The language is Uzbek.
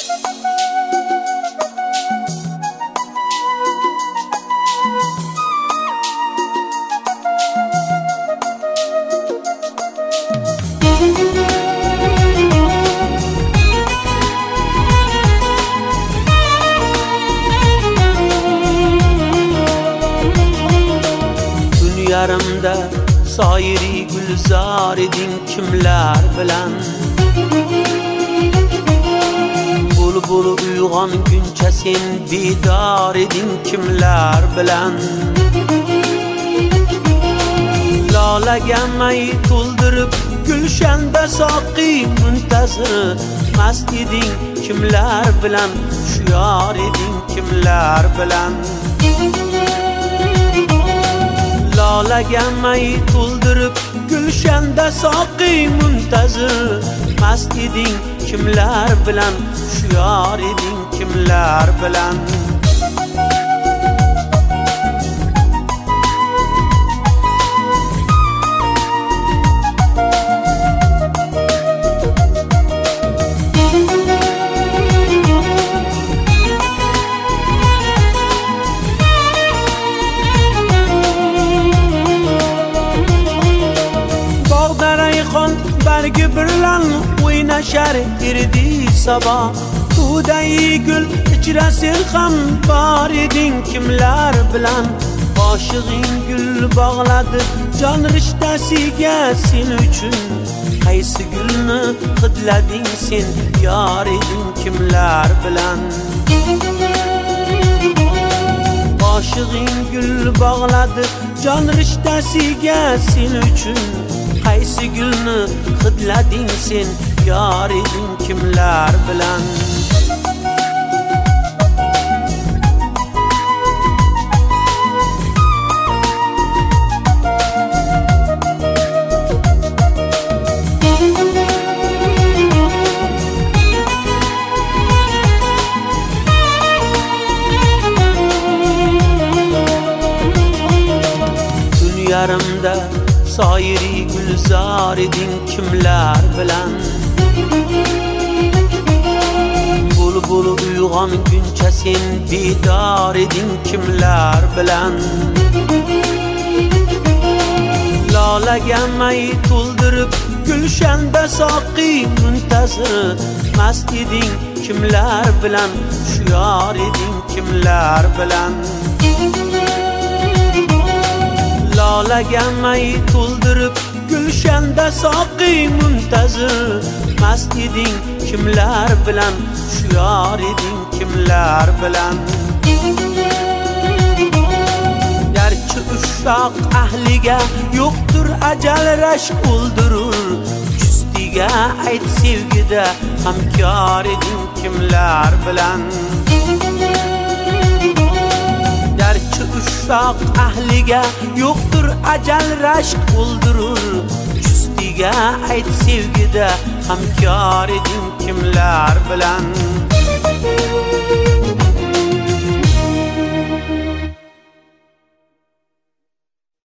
Yarimda soyiri gulzor eding kimlar bilan Bulbul uyg'onguncha sen bedor eding kimlar bilan Lolaga may to'ldirib gulshanda soqi muntazir mast eding kimlar bilan Hushyor eding kimlar bilan Lolaga may to'ldirib gulshanda soqi muntazir mast eding kimlar bilan Hushyor eding kimlar bilan bargi birlan o'ynashar erdi sabah To'day gul ichra sen ham bor eding kimlar bilan Oshig'ing gul bog'ladi jon rishtasiga sen uchun Qaysi gulni hidlading sen yor eding kimlar bilan Oshig'ing gul bog'ladi jon rishtasiga sen uchun Qaysi gulni hidlading sen yor eding kimlar bilan Yarimda soyiri gulzor eding kimlar bilan Bulbul uyg'onguncha sen bedor eding kimlar bilan Lolaga may to'ldirib gulshanda soqi muntazir mast eding kimlar bilan Hushyor eding kimlar bilan Lolaga may to'ldirib gulshanda soqi muntazir mast eding kimlar bilan Hushyor eding kimlar bilan Garchi ushoq ahliga yo'qdir ajal rashk o'ldirur Justiga ayt sevgida hamkor eding kimlar bilan Garchi ushoq ahliga yo'qdir ajal rashk o'ldirur Justiga ayt sevgida hamkor eding kimlar bilan